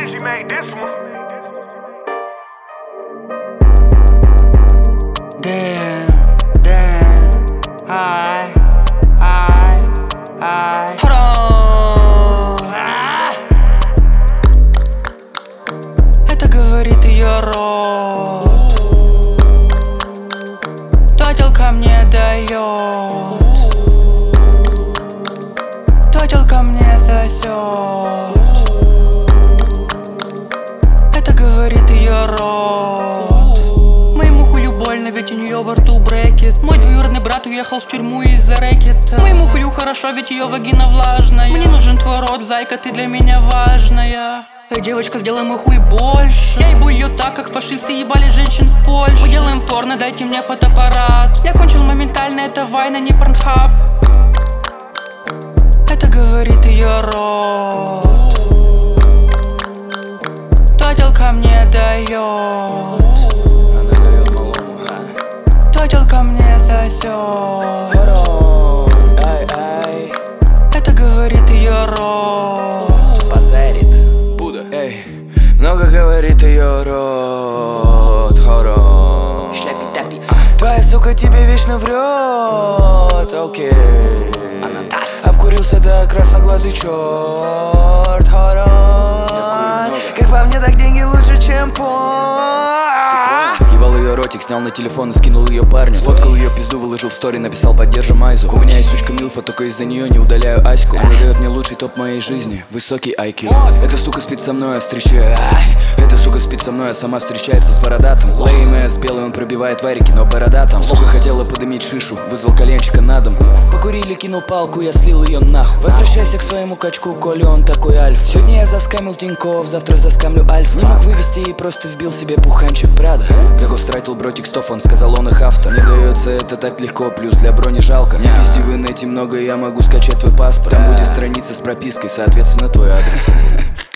Weezy made this one. Damn, I hold on. Это говорит ее рот. Тотел ко мне дает, тотел ко мне сосет. Это говорит ее рот. Моему хулю больно, ведь у нее во рту брекет. Мой двоюродный брат уехал в тюрьму из-за рэкета. Моему хулю хорошо, ведь ее вагина влажная. Мне нужен твой рот, зайка, ты для меня важная. Эй, девочка, сделай мой хуй больше. Я ебу ее так, как фашисты ебали женщин в Польше. Мы делаем порно, дайте мне фотоаппарат. Я кончил моментально, это Вайна, не Порнхаб. Это говорит ее рот. Тотел ко мне дает, тотел ко мне сосет. Это говорит ее рот. Позарит Будда. Эй, много говорит ее рот. Хорон. Шляпи-тапи. Твоя сука тебе вечно врет. Окей. Обкурился до красноглазый черт. Хорон. Как по мне, так деньги лучше, чем ебал ее ротик, снял на телефон и скинул ее парню. Сфоткал ее пизду, выложил в стори, написал поддержим Айзу. У меня есть сучка Милфа, только из-за нее не удаляю Аську. Она дает мне лучший топ моей жизни, высокий IQ. Эта сука спит со мной, а встречаю. Эта сука спит со мной, а сама встречается с бородатым. Лейм с белый, он пробивает варики, но бородатым. Сука хотела подымить шишу, вызвал коленчика на дом. Покурили, кинул палку, я слил ее нахуй. Возвращайся к своему качку, коли он такой альф. Сегодня я заскамил Тинькофф, завтра заскамлю Альф. Не мог вывести и просто вбил себе пуханчик Прада. Загострайтил бротик стов, он сказал, он их автор. Не дается это так легко, плюс для брони жалко. Не пизди в инете много, я могу скачать твой паспорт. Там будет страница с пропиской, соответственно твой адрес.